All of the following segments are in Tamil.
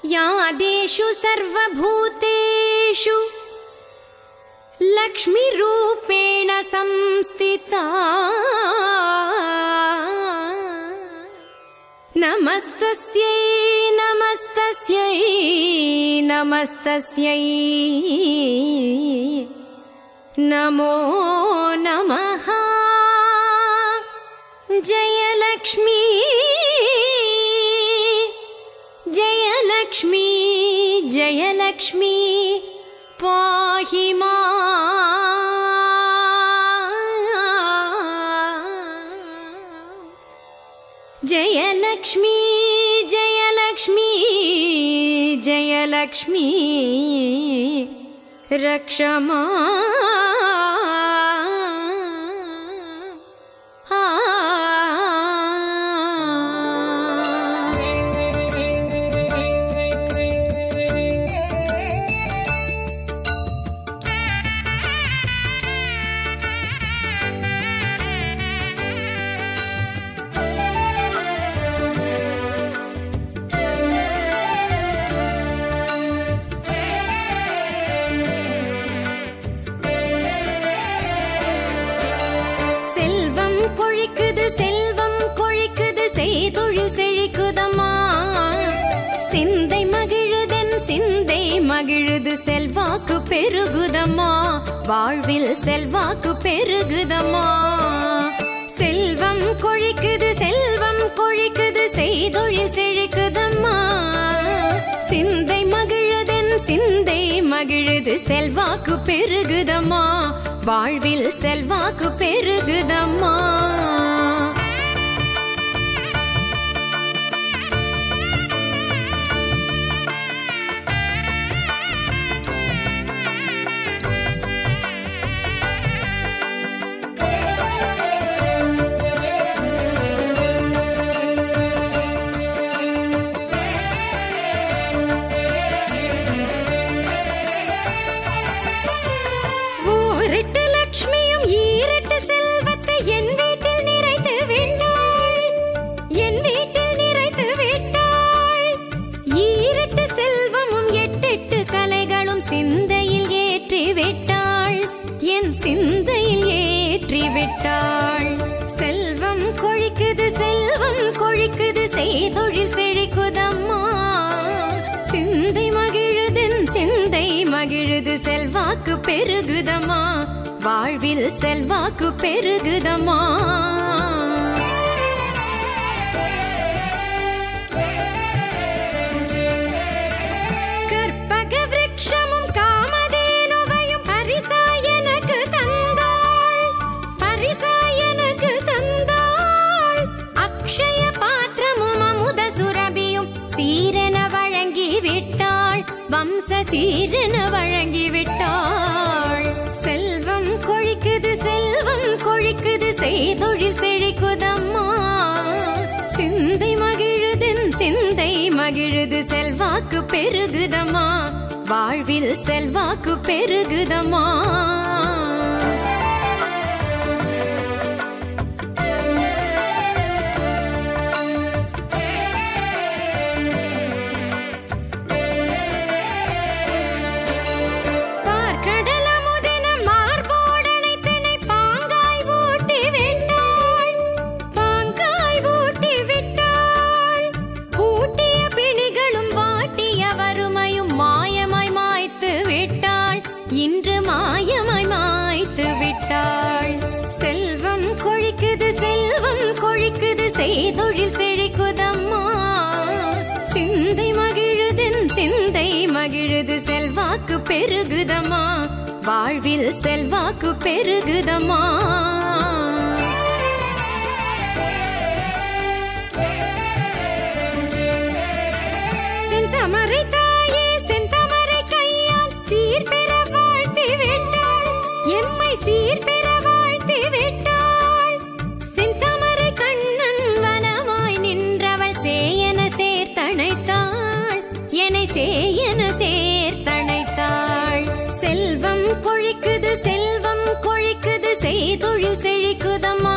यादेषु सर्वभूतेषु लक्ष्मीरूपेण संस्थिता नमस्तस्यै नमस्तस्यै नमस्तस्यै नमो नमः। जयलक्ष्मी जयलक्ष्मी जयलक्ष्मी पाहि माम्। जयलक्ष्मी जयलक्ष्मी जयलक्ष्मी रक्ष செல்வாக்கு பெருகுதம்மா வாழ்வில் செல்வாக்கு பெருகுதம்மா செல்வம் கொழிக்குது செல்வம் கொழிக்குது செய்தொழில் செழிக்குதம்மா சிந்தை மகிழுதென் சிந்தை மகிழுது செல்வாக்கு பெருகுதம்மா வாழ்வில் செல்வாக்கு பெருகுதம்மா செல்வம் கொழிக்குது செல்வம் கொழிக்குது செய்தொழில் செழிக்குதம்மா சிந்தை மகிழுதென் சிந்தை மகிழுது செல்வாக்கு பெருகுதம்மா வாழ்வில் செல்வாக்கு பெருகுதம்மா வம்ச சீரன வழங்கிவிட்டாள் செல்வம் கொழிக்குது செல்வம் கொழிக்குது செய்தொழில் செழிக்குதம்மா சிந்தை மகிழுதென் சிந்தை மகிழுது செல்வாக்கு பெருகுதம்மா வாழ்வில் செல்வாக்கு பெருகுதம்மா செல்வம் கொழிக்குது செல்வம் கொழிக்குது செய்தொழில் செழிக்குதம்மா சிந்தை மகிழுதென் சிந்தை மகிழுது செல்வாக்கு பெருகுதம்மா வாழ்வில் செல்வாக்கு பெருகுதம்மா செந்தமரை தாயே செந்தமரை கையால் சீர்பெற வாழ்த்தி விட்டாள் எம்மை சீர்பெற செந்தமரை கண்ணன் வனமாய் நின்றவள் சேயன சேர்த்தணைத்தாள் என்னை சேயன சேர்த்தணைத்தாள் செல்வம் கொழிக்குது செல்வம் கொழிக்குது செய்தொழில் செழிக்குதம்மா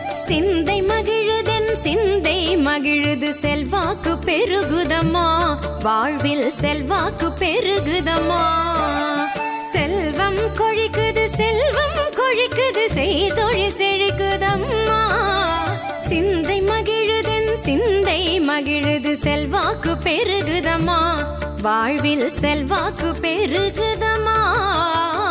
சிந்தை மகிழுதென் சிந்தை மகிழுது செல்வாக்கு பெருகுதம்மா வாழ்வில் செல்வாக்கு பெருகுதம்மா. செல்வம் கொழிக்குது செல்வம் கொழிக்குது செய்தொழில் செழிக்குதம்மா. சிந்தை மகிழுதன் சிந்தை மகிழுது செல்வாக்கு பெருகுதம்மா. வாழ்வில் செல்வாக்கு பெருகுதம்மா.